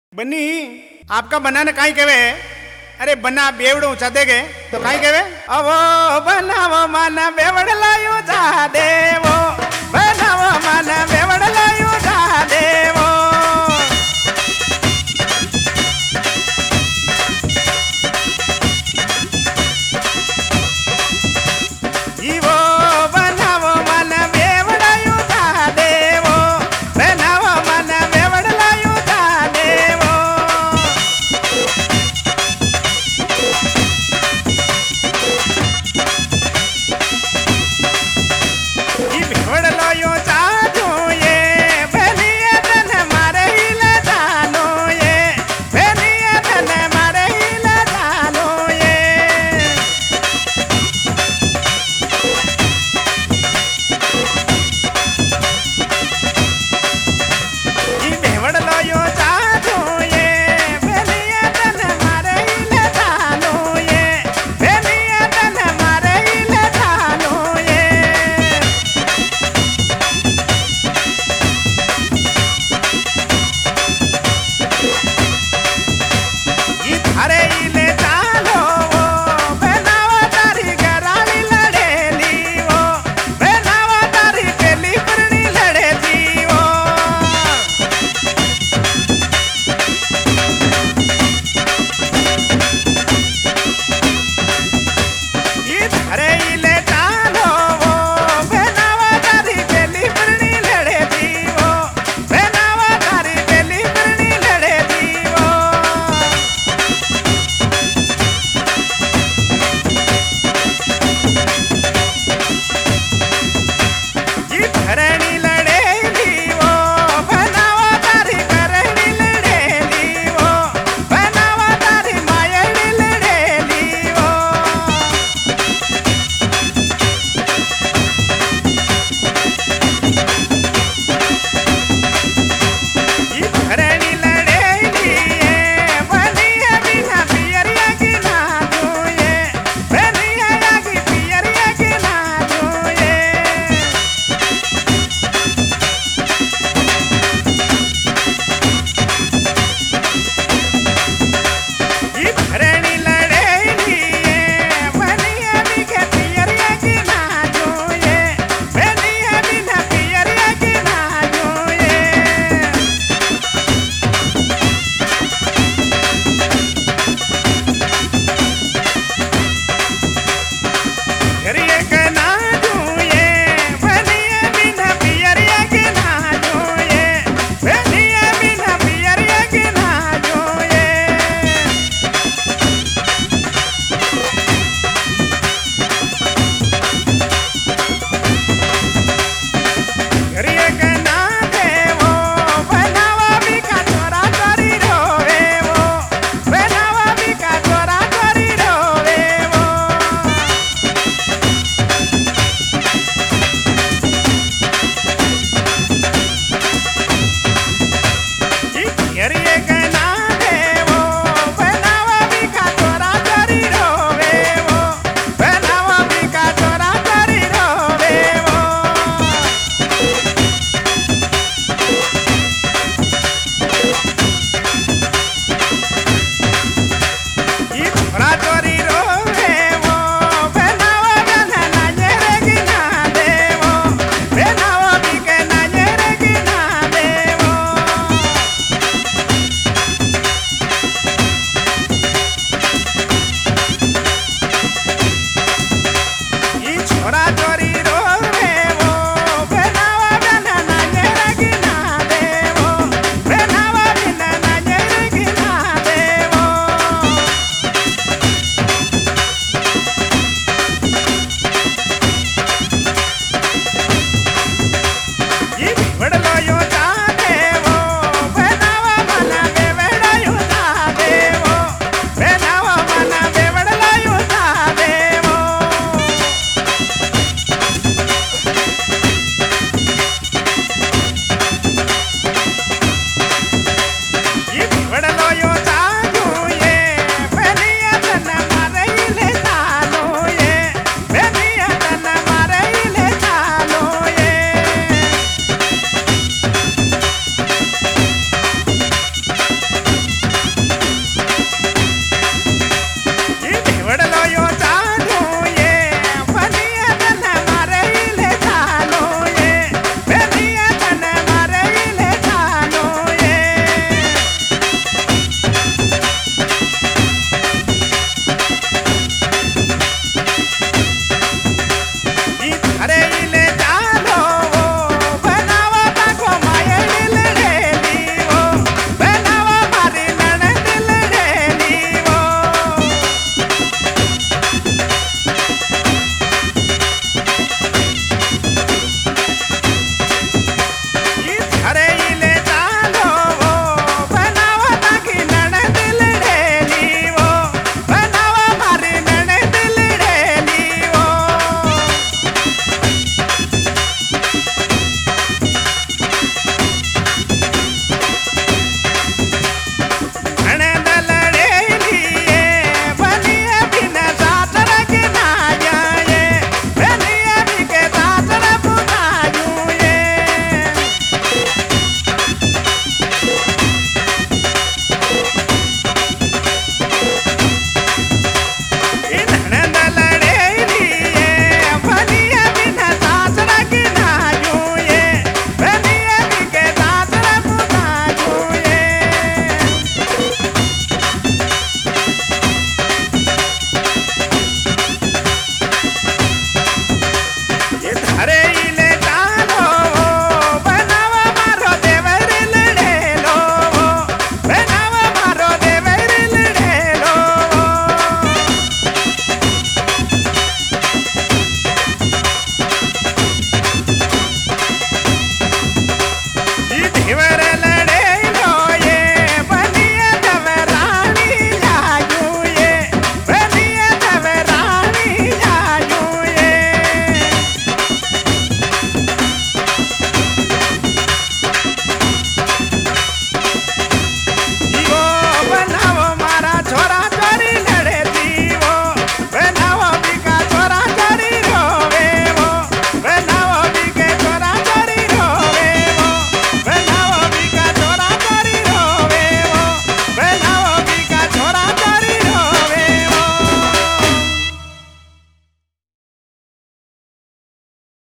बनी आपका बनाने काई केवे। अरे बना बेवड़ो ऊंचा देगे तो काई केवे। अवो बनावो माना बेवड़ लायो जा देवो, बनावो माना बेवड़ लायो जा देवो। इवो बनावो माना बेवड़ लायो जा देवो, बनावो माना बेवड़ लायो जा देवो। ई बेवड़ लायो जा दो ये, बनिए तन मारे ही ले जानो ये, बनिए तन मारे ही ले जानो ये। ई बेवड़ लायो जा दो ये, बनिए तन मारे ही ले जानो ये, बनिए तन मारे ही ले जानो ये। ई थारे इले चालो वो, बनावा तारी गराली लड़ेली वो, बनावा तारी पेली पुरनी लड़े जी वो। ई थारे इले चालो वो, बनावा तारी पेली पुरनी लड़े जी वो, बनावा तारी पेली पुरनी लड़े जी वो। ई करणी लड़ेली वो, बनावा तारी करणी लड़ेली वो, बनावा तारी मायणी लड़ेली वो। ई करणी लड़ेली ये, बनिए बिना पियरिया की ना दूये, बनिए आगी पियरिया की ना दूये। ई करणी लड़ेली ये, बनिए बिना पियरिया की ना दूये, बनिए बिना पियरिया की ना दूये। घरिये के ना दूये, बनिए बिना पियरिया की ना दूये, बनिए बिना पियरिया की ना दूये। घरिये के ना देवो, बनावा बिका चोरा चोरी रोवे वो, बनावा बिका चोरा चोरी रोवे वो। ई घरिये के